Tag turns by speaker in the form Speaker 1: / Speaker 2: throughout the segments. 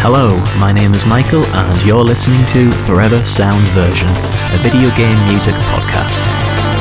Speaker 1: Hello, my name is Michael and you're listening to Forever Sound Version, a video game music podcast.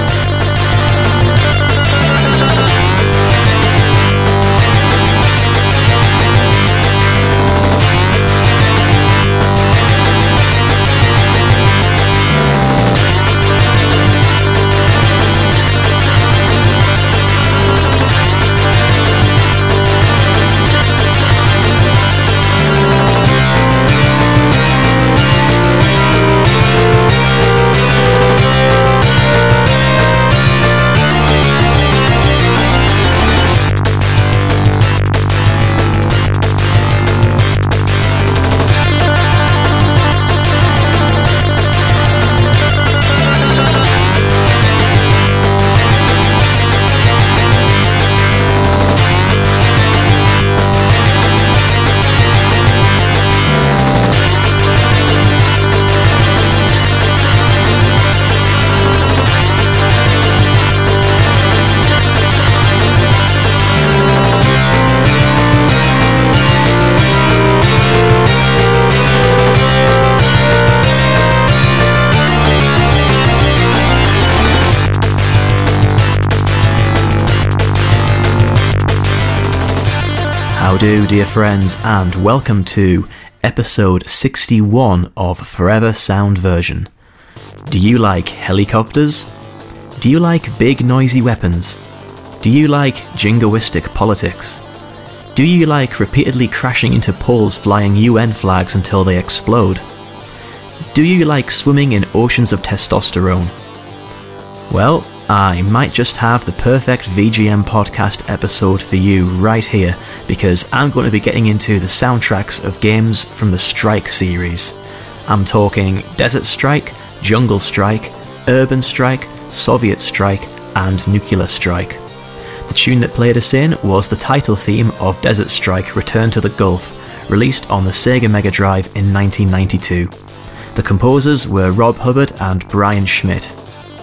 Speaker 1: Howdo, dear friends, and welcome to episode 61 of Forever Sound Version. Do you like helicopters? Do you like big noisy weapons? Do you like jingoistic politics? Do you like repeatedly crashing into poles flying UN flags until they explode? Do you like swimming in oceans of testosterone? Well, I might just have the perfect VGM podcast episode for you right here, because I'm going to be getting into the soundtracks of games from the Strike series. I'm talking Desert Strike, Jungle Strike, Urban Strike, Soviet Strike, and Nuclear Strike. The tune that played us in was the title theme of Desert Strike Return to the Gulf, released on the Sega Mega Drive in 1992. The composers were Rob Hubbard and Brian Schmidt.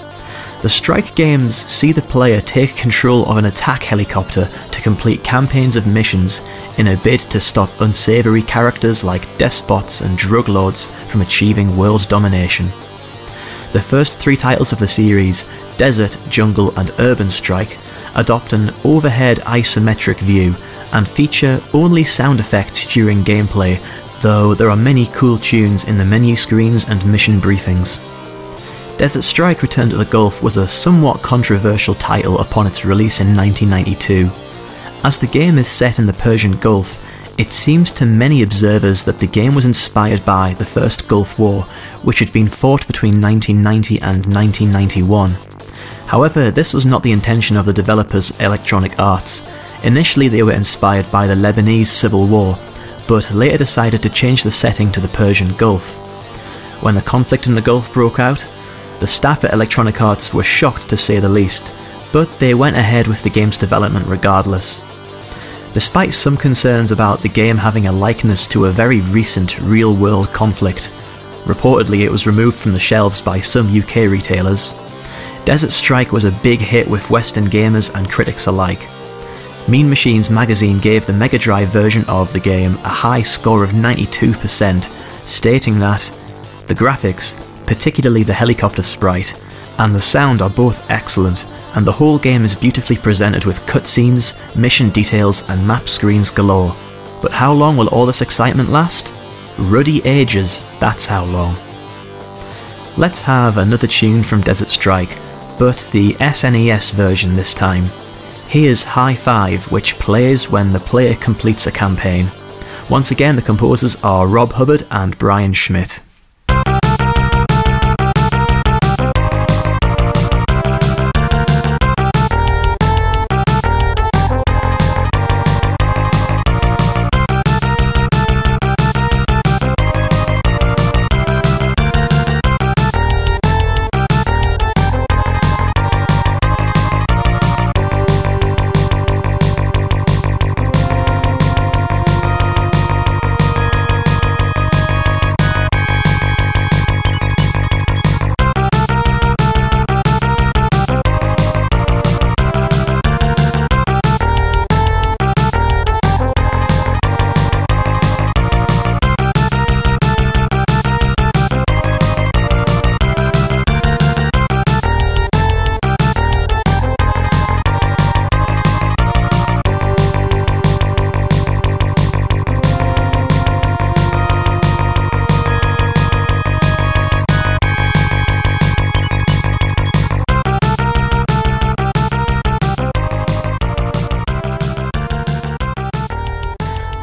Speaker 1: The Strike games see the player take control of an attack helicopter to complete campaigns of missions in a bid to stop unsavoury characters like despots and drug lords from achieving world domination. The first three titles of the series, Desert, Jungle and Urban Strike, adopt an overhead isometric view and feature only sound effects during gameplay, though there are many cool tunes in the menu screens and mission briefings. Desert Strike Return to the Gulf was a somewhat controversial title upon its release in 1992. As the game is set in the Persian Gulf, it seemed to many observers that the game was inspired by the First Gulf War, which had been fought between 1990 and 1991. However, this was not the intention of the developers Electronic Arts. Initially they were inspired by the Lebanese Civil War, but later decided to change the setting to the Persian Gulf. When the conflict in the Gulf broke out, the staff at Electronic Arts were shocked to say the least, but they went ahead with the game's development regardless. Despite some concerns about the game having a likeness to a very recent real-world conflict, reportedly it was removed from the shelves by some UK retailers, Desert Strike was a big hit with Western gamers and critics alike. Mean Machines magazine gave the Mega Drive version of the game a high score of 92%, stating that the graphics, particularly the helicopter sprite, and the sound are both excellent, and the whole game is beautifully presented with cutscenes, mission details and map screens galore. But how long will all this excitement last? Ruddy ages, that's how long. Let's have another tune from Desert Strike, but the SNES version this time. Here's High Five, which plays when the player completes a campaign. Once again, the composers are Rob Hubbard and Brian Schmidt.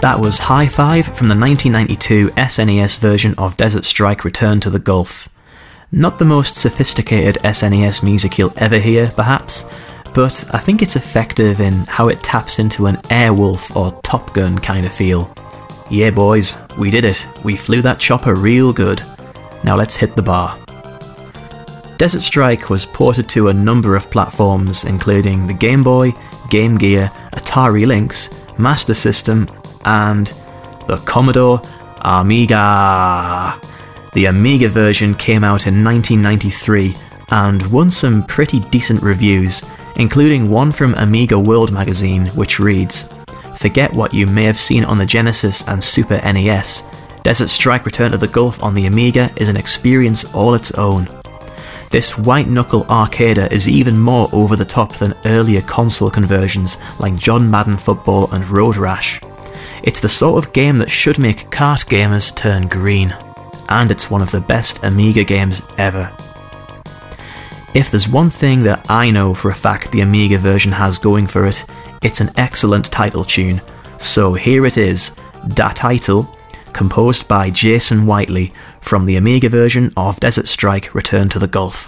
Speaker 1: That was High Five from the 1992 SNES version of Desert Strike Return to the Gulf. Not the most sophisticated SNES music you'll ever hear, perhaps, but I think it's effective in how it taps into an Airwolf or Top Gun kind of feel. Yeah boys, we did it. We flew that chopper real good. Now let's hit the bar. Desert Strike was ported to a number of platforms, including the Game Boy, Game Gear, Atari Lynx, Master System, and the Commodore Amiga. The Amiga version came out in 1993 and won some pretty decent reviews, including one from Amiga World magazine, which reads, "Forget what you may have seen on the Genesis and Super NES. Desert Strike Return to the Gulf on the Amiga is an experience all its own. This white-knuckle arcader is even more over the top than earlier console conversions like John Madden Football and Road Rash. It's the sort of game that should make kart gamers turn green. And it's one of the best Amiga games ever." If there's one thing that I know for a fact the Amiga version has going for it, it's an excellent title tune. So here it is, Da Title, composed by Jason Whiteley from the Amiga version of Desert Strike Return to the Gulf.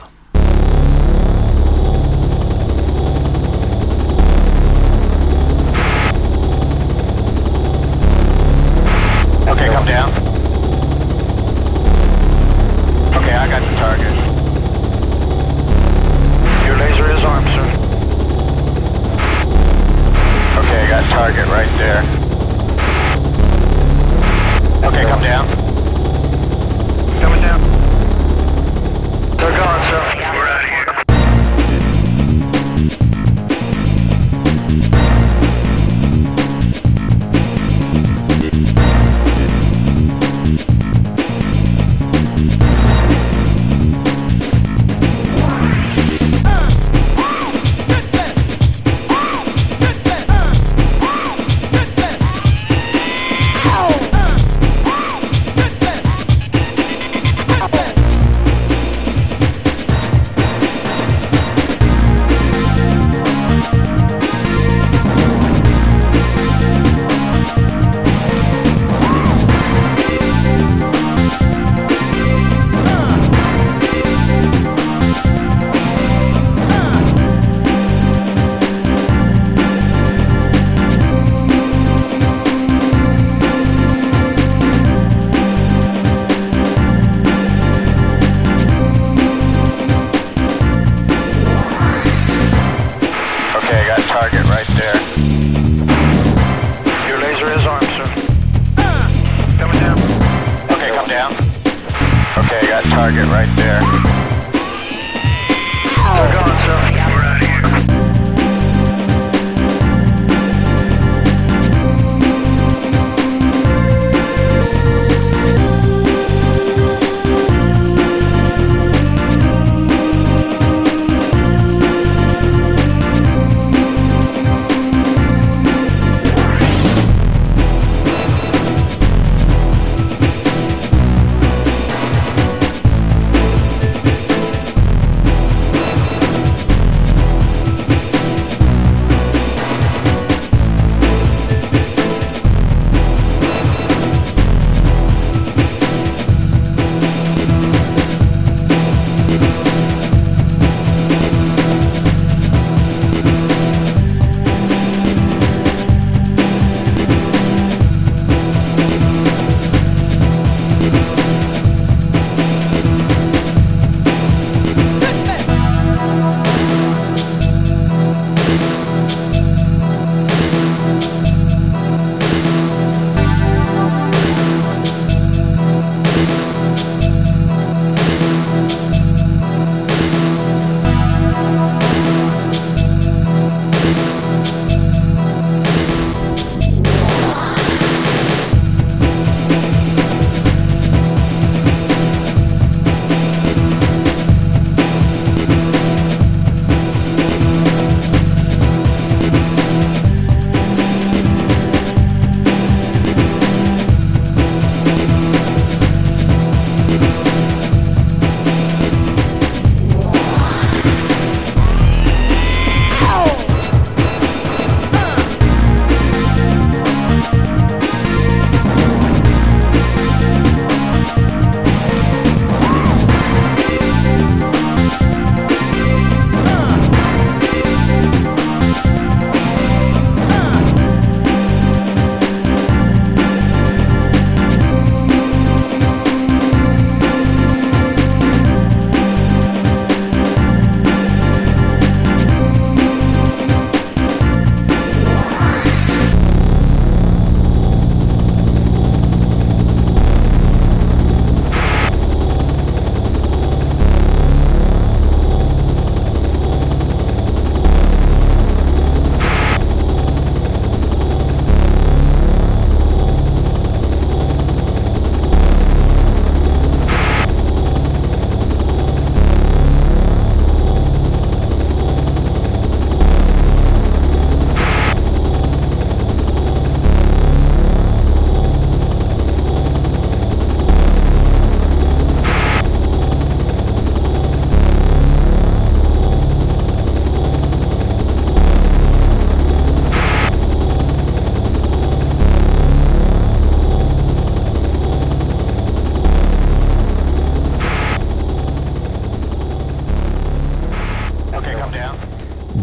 Speaker 2: Okay, come down. Okay, I got the target. Your laser is armed, sir. Okay, I got target right there. Okay, come down. Coming down. They're gone, sir. We're out of here. Target right there. They're gone, sir. We're out of here.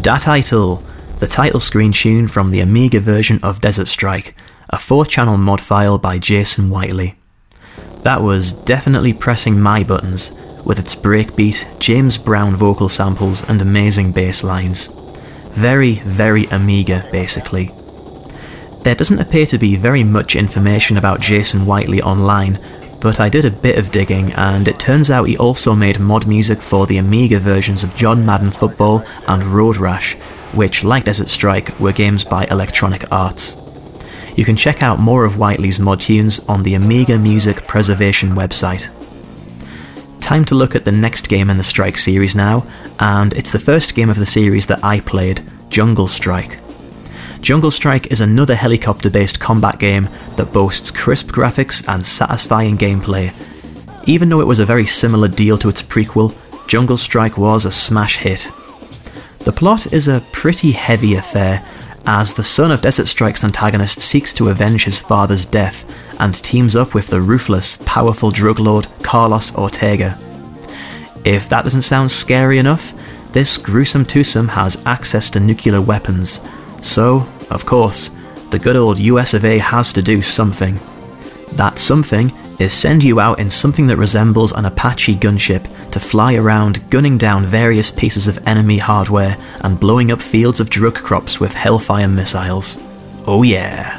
Speaker 1: Da Title, the title screen tune from the Amiga version of Desert Strike, a 4-channel mod file by Jason Whiteley. That was definitely pressing my buttons, with its breakbeat, James Brown vocal samples and amazing bass lines. Very, very Amiga, basically. There doesn't appear to be very much information about Jason Whiteley online, but I did a bit of digging, and it turns out he also made mod music for the Amiga versions of John Madden Football and Road Rash, which, like Desert Strike, were games by Electronic Arts. You can check out more of Whiteley's mod tunes on the Amiga Music Preservation website. Time to look at the next game in the Strike series now, and it's the first game of the series that I played, Jungle Strike. Jungle Strike is another helicopter-based combat game that boasts crisp graphics and satisfying gameplay. Even though it was a very similar deal to its prequel, Jungle Strike was a smash hit. The plot is a pretty heavy affair, as the son of Desert Strike's antagonist seeks to avenge his father's death and teams up with the ruthless, powerful drug lord Carlos Ortega. If that doesn't sound scary enough, this gruesome twosome has access to nuclear weapons, so, of course, the good old US of A has to do something. That something is send you out in something that resembles an Apache gunship to fly around gunning down various pieces of enemy hardware and blowing up fields of drug crops with Hellfire missiles. Oh yeah.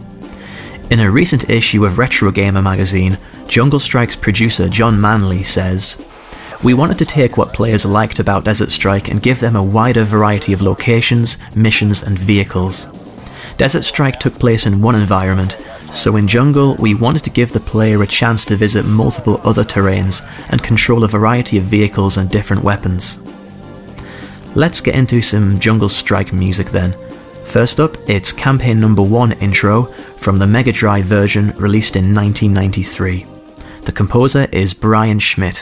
Speaker 1: In a recent issue of Retro Gamer magazine, Jungle Strike's producer John Manley says, "We wanted to take what players liked about Desert Strike and give them a wider variety of locations, missions and vehicles. Desert Strike took place in one environment, so in Jungle we wanted to give the player a chance to visit multiple other terrains and control a variety of vehicles and different weapons." Let's get into some Jungle Strike music then. First up, it's Campaign Number 1 intro from the Mega Drive version released in 1993. The composer is Brian Schmidt.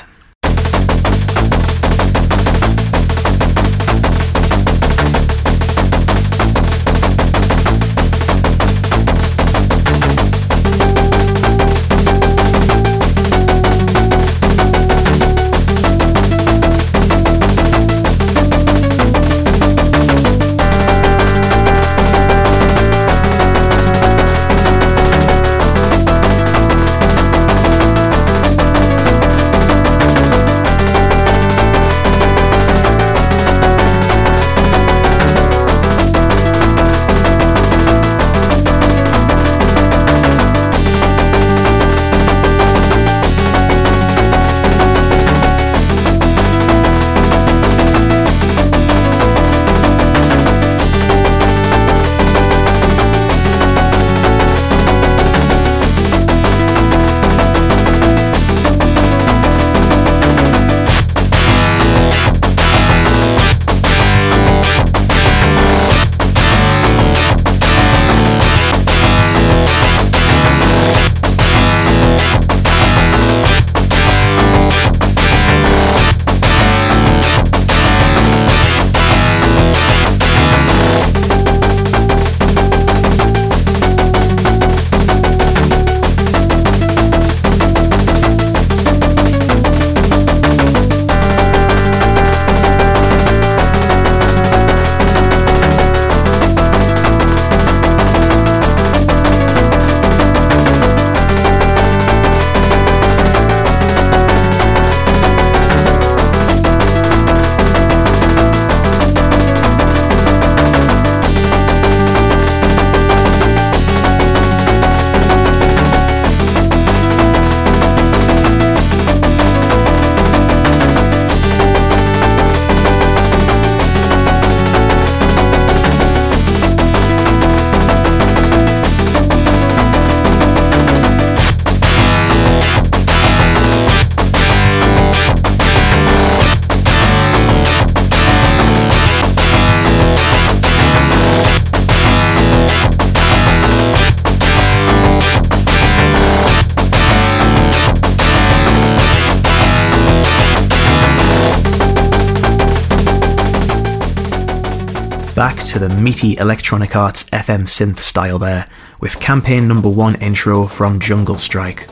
Speaker 1: Back to the meaty Electronic Arts FM synth style there, with Campaign Number 1 intro from Jungle Strike.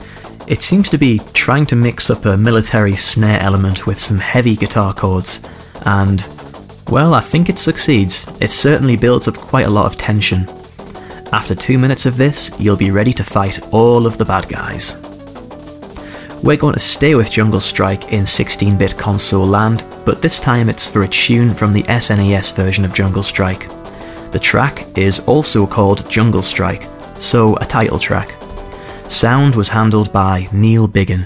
Speaker 1: It seems to be trying to mix up a military snare element with some heavy guitar chords, and, Well, I think it succeeds. It certainly builds up quite a lot of tension. After 2 minutes of this, you'll be ready to fight all of the bad guys. We're going to stay with Jungle Strike in 16-bit console land, but this time it's for a tune from the SNES version of Jungle Strike. The track is also called Jungle Strike, so a title track. Sound was handled by Neil Biggin.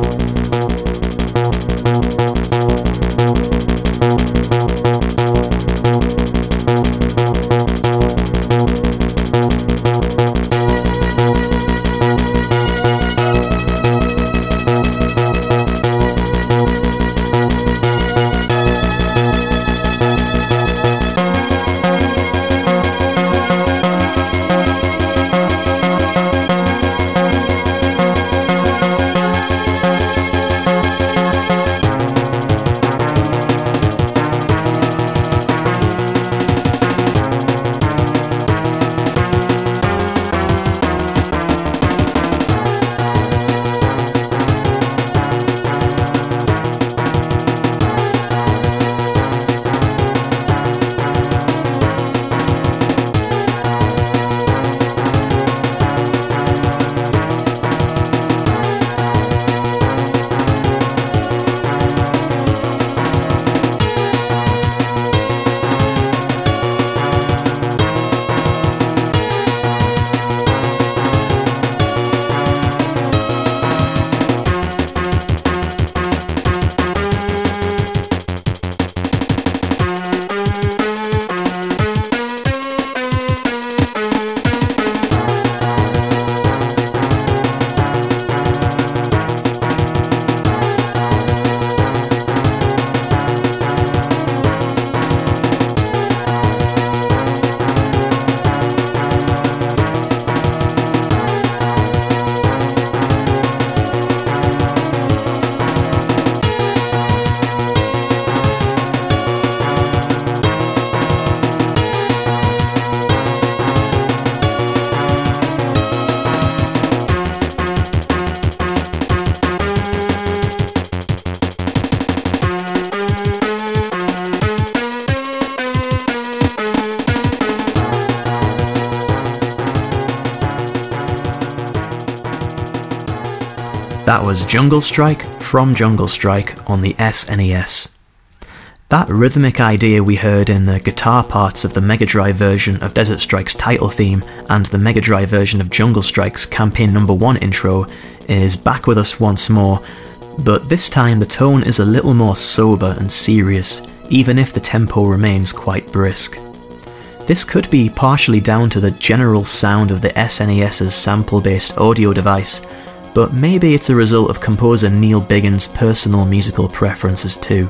Speaker 1: That was Jungle Strike from Jungle Strike on the SNES. That rhythmic idea we heard in the guitar parts of the Mega Drive version of Desert Strike's title theme and the Mega Drive version of Jungle Strike's Campaign No. 1 intro is back with us once more, but this time the tone is a little more sober and serious, even if the tempo remains quite brisk. This could be partially down to the general sound of the SNES's sample-based audio device, but maybe it's a result of composer Neil Biggin's personal musical preferences too.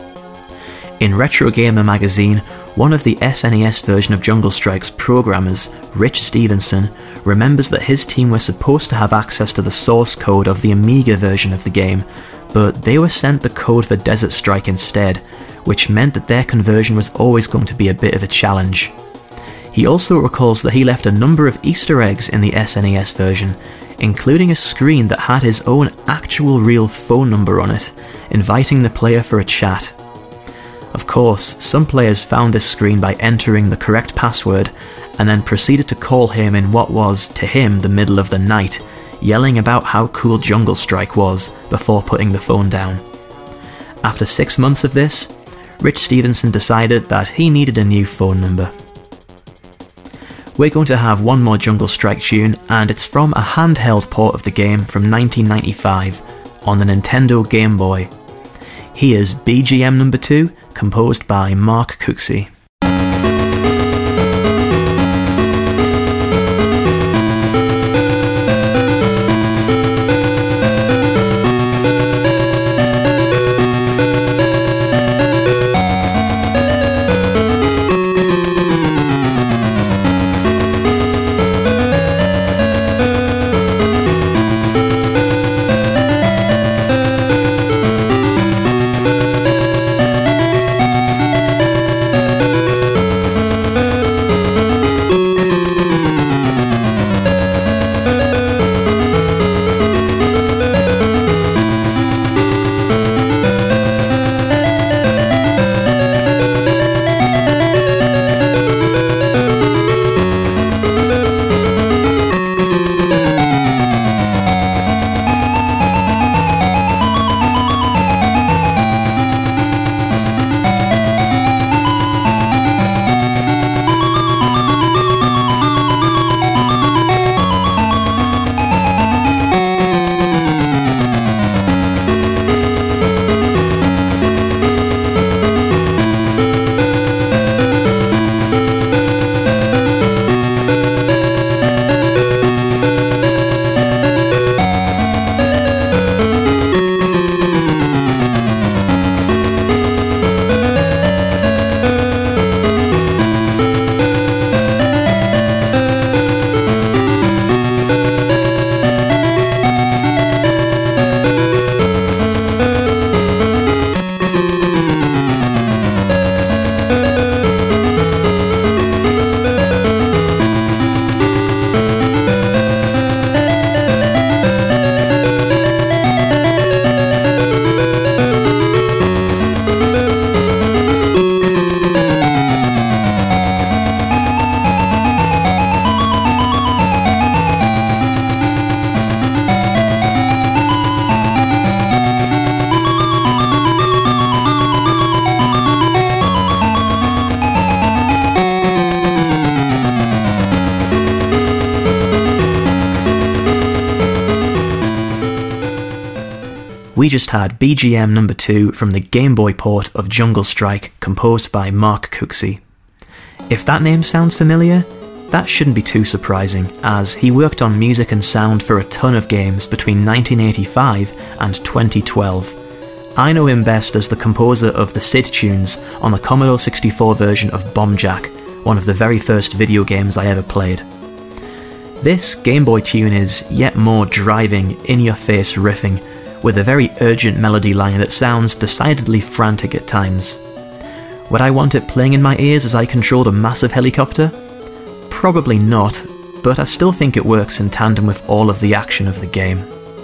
Speaker 1: In Retro Gamer magazine, one of the SNES version of Jungle Strike's programmers, Rich Stevenson, remembers that his team were supposed to have access to the source code of the Amiga version of the game, but they were sent the code for Desert Strike instead, which meant that their conversion was always going to be a bit of a challenge. He also recalls that he left a number of Easter eggs in the SNES version, including a screen that had his own actual real phone number on it, inviting the player for a chat. Of course, some players found this screen by entering the correct password and then proceeded to call him in what was, to him, the middle of the night, yelling about how cool Jungle Strike was before putting the phone down. After 6 months of this, Rich Stevenson decided that he needed a new phone number. We're going to have one more Jungle Strike tune, and it's from a handheld port of the game from 1995 on the Nintendo Game Boy. Here's BGM No. 2, composed by Mark Cooksey. we just had BGM number 2 from the Game Boy port of Jungle Strike, composed by Mark Cooksey. If that name sounds familiar, that shouldn't be too surprising, as he worked on music and sound for a ton of games between 1985 and 2012. I know him best as the composer of the SID tunes on the Commodore 64 version of Bomb Jack, one of the very first video games I ever played. This Game Boy tune is yet more driving, in-your-face riffing, with a very urgent melody line that sounds decidedly frantic at times. Would I want it playing in my ears as I controlled a massive helicopter? Probably not, but I still think it works in tandem with all of the action of the game.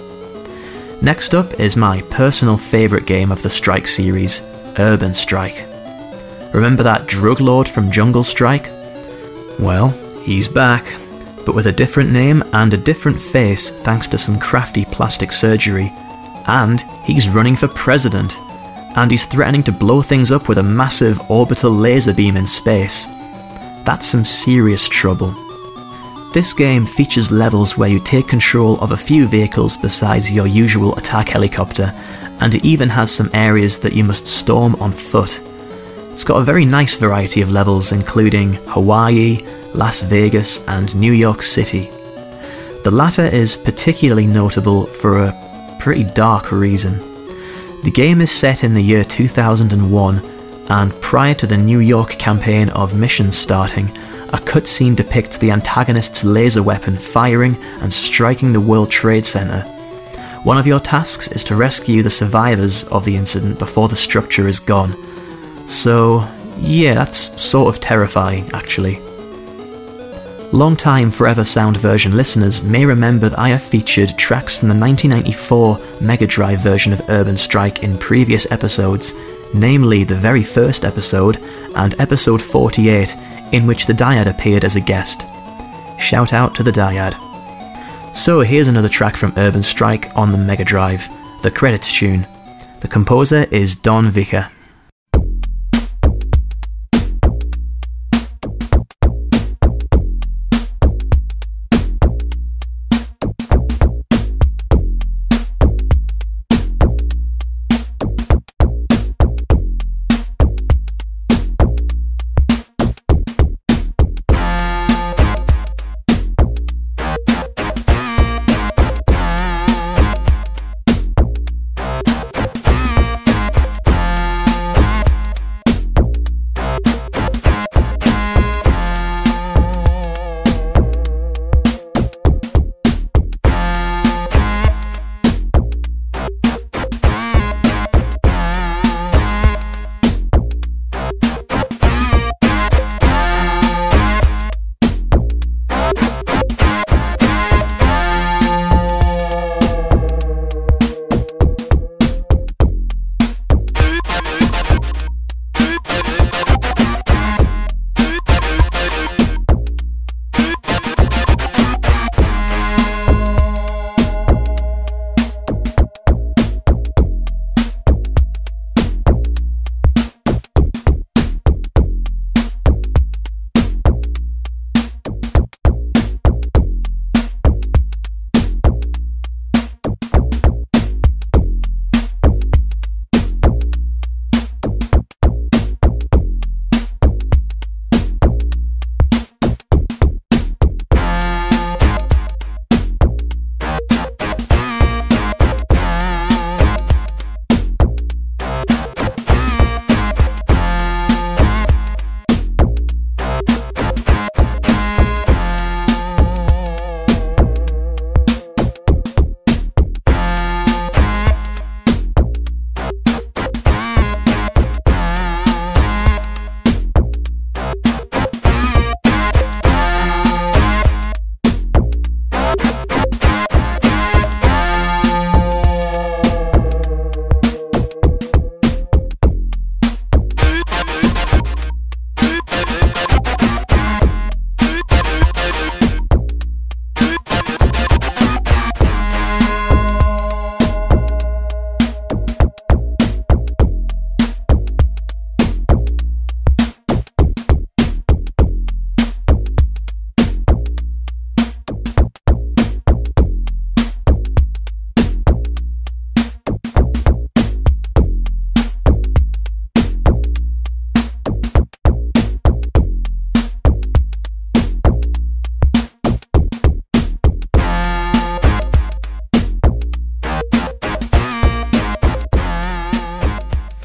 Speaker 1: Next up is my personal favourite game of the Strike series, Urban Strike. Remember that drug lord from Jungle Strike? Well, he's back, but with a different name and a different face thanks to some crafty plastic surgery. And he's running for president. And he's threatening to blow things up with a massive orbital laser beam in space. That's some serious trouble. This game features levels where you take control of a few vehicles besides your usual attack helicopter, and it even has some areas that you must storm on foot. It's got a very nice variety of levels, including Hawaii, Las Vegas, and New York City. The latter is particularly notable for a pretty dark reason. The game is set in the year 2001, and prior to the New York campaign of missions starting, a cutscene depicts the antagonist's laser weapon firing and striking the World Trade Center. One of your tasks is to rescue the survivors of the incident before the structure is gone. So, yeah, that's sort of terrifying, actually. Long-time Forever Sound version listeners may remember that I have featured tracks from the 1994 Mega Drive version of Urban Strike in previous episodes, namely the very first episode and episode 48, in which the Dyad appeared as a guest. Shout out to the Dyad. So here's another track from Urban Strike on the Mega Drive, the credits tune. The composer is Don Vicker.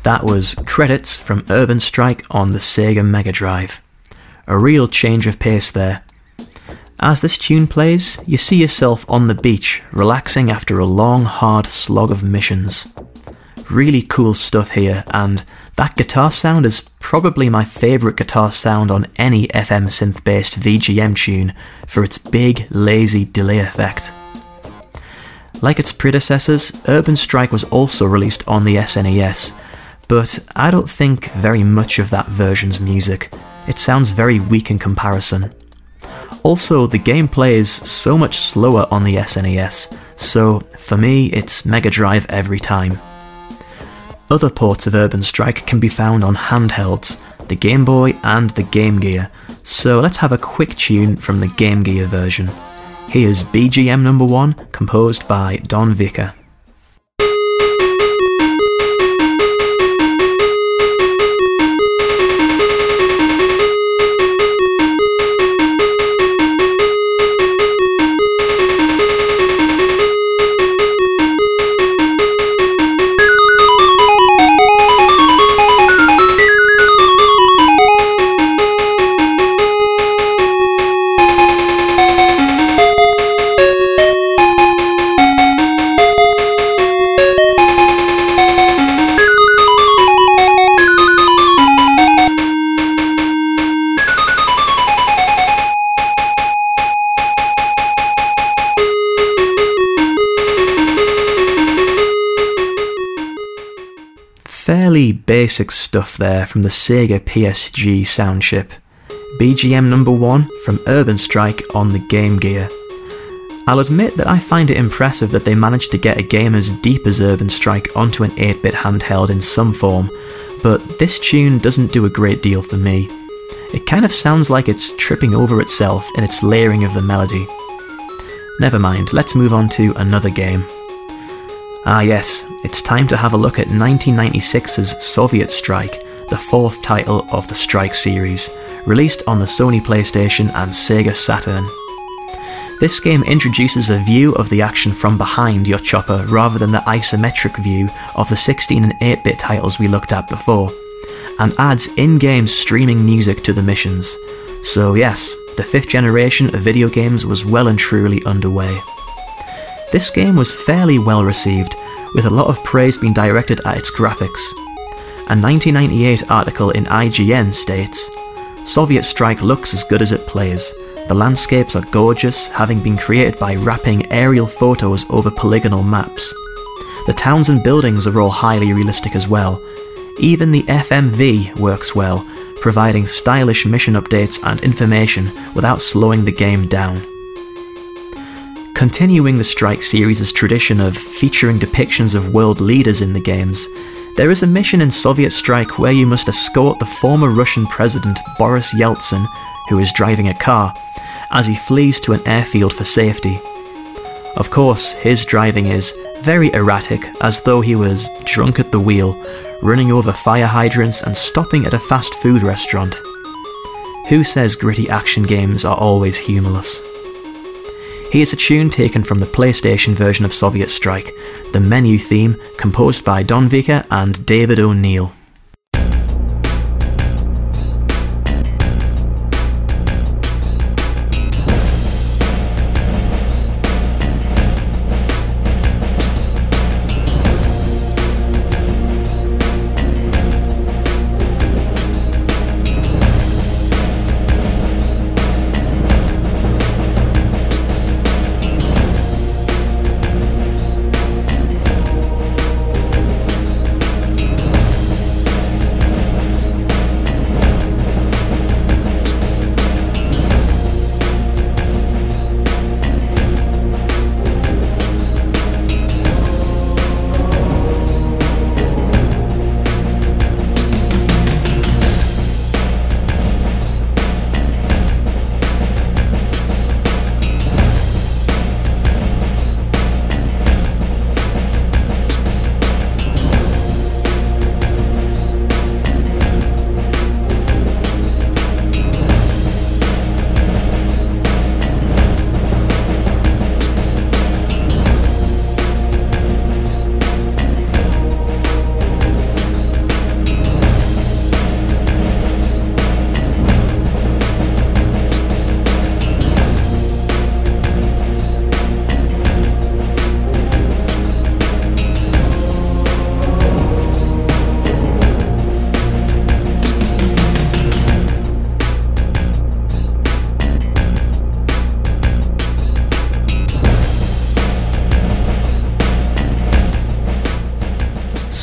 Speaker 1: That was Credits from Urban Strike on the Sega Mega Drive. A real change of pace there. As this tune plays, you see yourself on the beach, relaxing after a long, hard slog of missions. Really cool stuff here, and that guitar sound is probably my favourite guitar sound on any FM synth-based VGM tune for its big, lazy delay effect. Like its predecessors, Urban Strike was also released on the SNES, but I don't think very much of that version's music. It sounds very weak in comparison. Also, the gameplay is so much slower on the SNES, so for me it's Mega Drive every time. Other ports of Urban Strike can be found on handhelds, the Game Boy and the Game Gear, so let's have a quick tune from the Game Gear version. Here's BGM number 1, composed by Don Vicker. Fairly basic stuff there from the Sega PSG sound chip. BGM number 1 from Urban Strike on the Game Gear. I'll admit that I find it impressive that they managed to get a game as deep as Urban Strike onto an 8-bit handheld in some form, but this tune doesn't do a great deal for me. It kind of sounds like it's tripping over itself in its layering of the melody. Never mind, let's move on to another game. Ah yes, it's time to have a look at 1996's Soviet Strike, the 4th title of the Strike series, released on the Sony PlayStation and Sega Saturn. This game introduces a view of the action from behind your chopper rather than the isometric view of the 16 and 8-bit titles we looked at before, and adds in-game streaming music to the missions. So yes, the 5th generation of video games was well and truly underway. This game was fairly well received, with a lot of praise being directed at its graphics. A 1998 article in IGN states, "Soviet Strike looks as good as it plays. The landscapes are gorgeous, having been created by wrapping aerial photos over polygonal maps. The towns and buildings are all highly realistic as well. Even the FMV works well, providing stylish mission updates and information without slowing the game down." Continuing the Strike series' tradition of featuring depictions of world leaders in the games, there is a mission in Soviet Strike where you must escort the former Russian president Boris Yeltsin, who is driving a car, as he flees to an airfield for safety. Of course, his driving is very erratic, as though he was drunk at the wheel, running over fire hydrants and stopping at a fast food restaurant. Who says gritty action games are always humorless? Here's a tune taken from the PlayStation version of Soviet Strike, the menu theme, composed by Don Vicker and David O'Neill.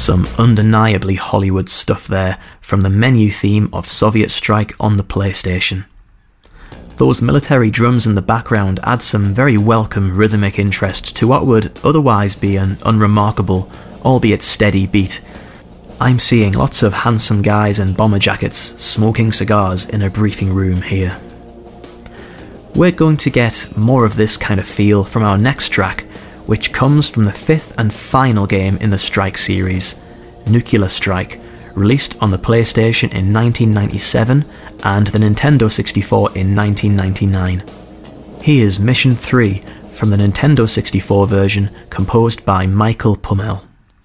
Speaker 1: Some undeniably Hollywood stuff there from the menu theme of Soviet Strike on the PlayStation. Those military drums in the background add some very welcome rhythmic interest to what would otherwise be an unremarkable, albeit steady beat. I'm seeing lots of handsome guys in bomber jackets smoking cigars in a briefing room here. We're going to get more of this kind of feel from our next track, which comes from the fifth and final game in the Strike series, Nuclear Strike, released on the PlayStation in 1997 and the Nintendo 64 in 1999. Here's Mission 3 from the Nintendo 64 version, composed by Michael Pummel.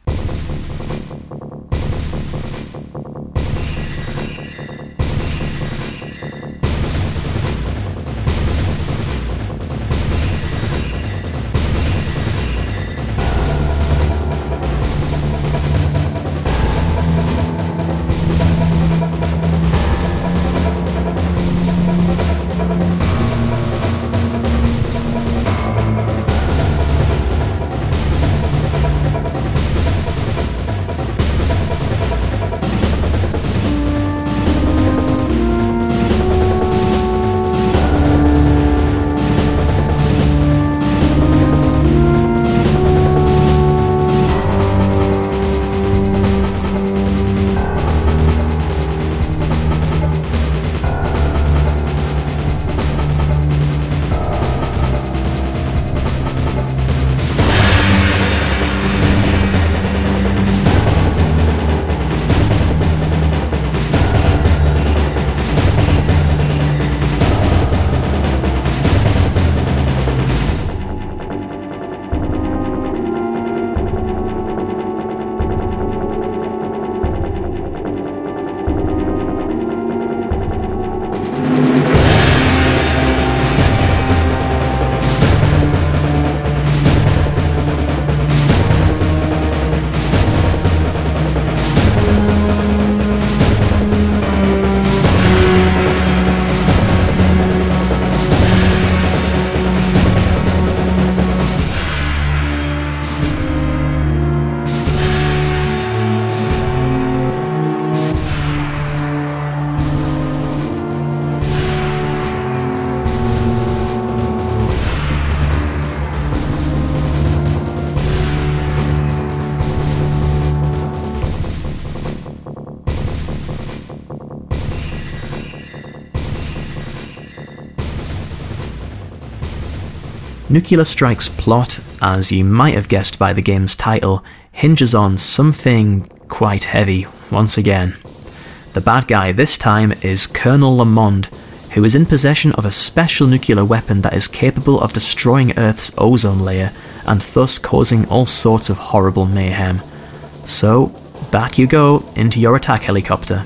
Speaker 1: Nuclear Strike's plot, as you might have guessed by the game's title, hinges on something quite heavy once again. The bad guy this time is Colonel Lamond, who is in possession of a special nuclear weapon that is capable of destroying Earth's ozone layer and thus causing all sorts of horrible mayhem. So, back you go into your attack helicopter.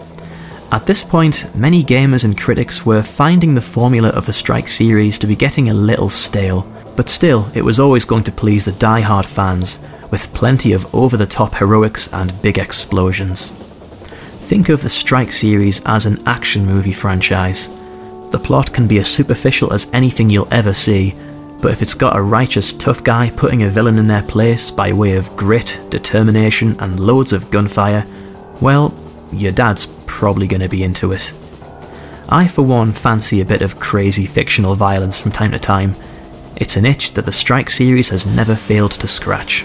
Speaker 1: At this point, many gamers and critics were finding the formula of the Strike series to be getting a little stale, but still, it was always going to please the die-hard fans, with plenty of over-the-top heroics and big explosions. Think of the Strike series as an action movie franchise. The plot can be as superficial as anything you'll ever see, but if it's got a righteous tough guy putting a villain in their place by way of grit, determination and loads of gunfire, well, your dad's probably going to be into it. I for one fancy a bit of crazy fictional violence from time to time. It's an itch that the Strike series has never failed to scratch.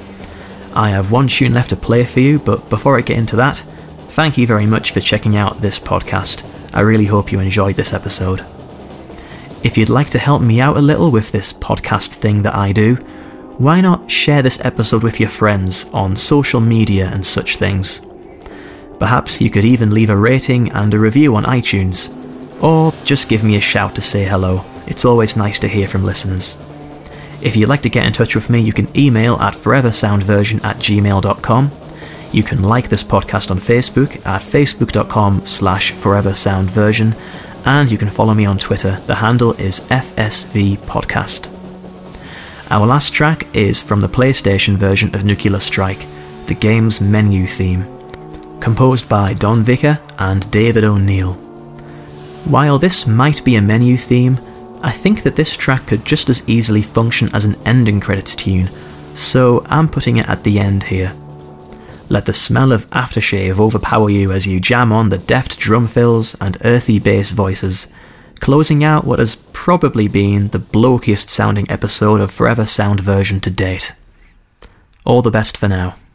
Speaker 1: I have one tune left to play for you, but before I get into that, thank you very much for checking out this podcast. I really hope you enjoyed this episode. If you'd like to help me out a little with this podcast thing that I do, why not share this episode with your friends on social media and such things? Perhaps you could even leave a rating and a review on iTunes, or just give me a shout to say hello. It's always nice to hear from listeners. If you'd like to get in touch with me, you can email at foreversoundversion@gmail.com. You can like this podcast on Facebook at facebook.com/foreversoundversion, and you can follow me on Twitter. The handle is FSVPodcast. Our last track is from the PlayStation version of Nuclear Strike, the game's menu theme, composed by Don Vicker and David O'Neill. While this might be a menu theme, I think that this track could just as easily function as an ending credits tune, so I'm putting it at the end here. Let the smell of aftershave overpower you as you jam on the deft drum fills and earthy bass voices, closing out what has probably been the blokiest sounding episode of Forever Sound Version to date. All the best for now.